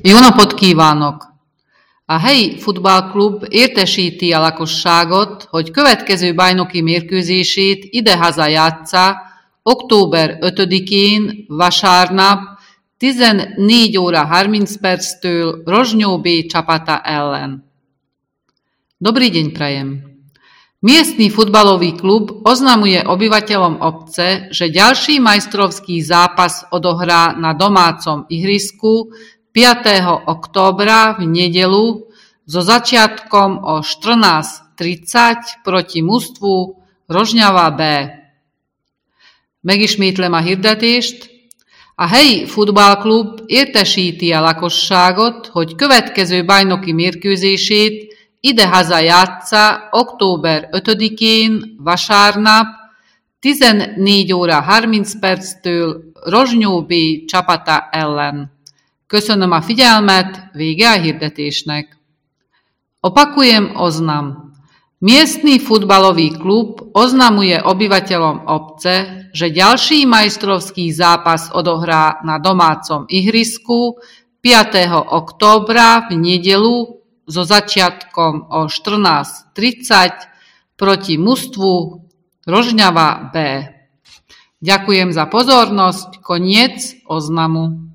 Jó napot kívánok! A helyi futballklub értesíti a lakosságot, hogy következő bajnoki mérkőzését idehaza játsza október 5-én vasárnap 14 óra 30 perctől Rožňov B csapata ellen. Dobrý deň prajem. Miestny futbalový klub oznamuje obyvateľom obce, že ďalší majstrovský zápas odohrá na domácom ihrisku 5. októbra v nedeľu so začiatkom o 14:30 proti mužstvu Rožňava B. Megismétlem a hirdetést. A helyi futballklub értesíti a lakosságot, hogy következő bajnoki mérkőzését idehaza játsza október 5-én vasárnap 14 óra 30 perctől Rožňov B csapata ellen. Köszönöm a figyelmet, vége a hirdetésnek. Opakujem oznam. Miestny futbalový klub oznamuje obyvateľom obce, že ďalší majstrovský zápas odohrá na domácom ihrisku 5. októbra v nedeľu so začiatkom o 14:30 proti mužstvu Rožňava B. Ďakujem za pozornosť, koniec oznamu.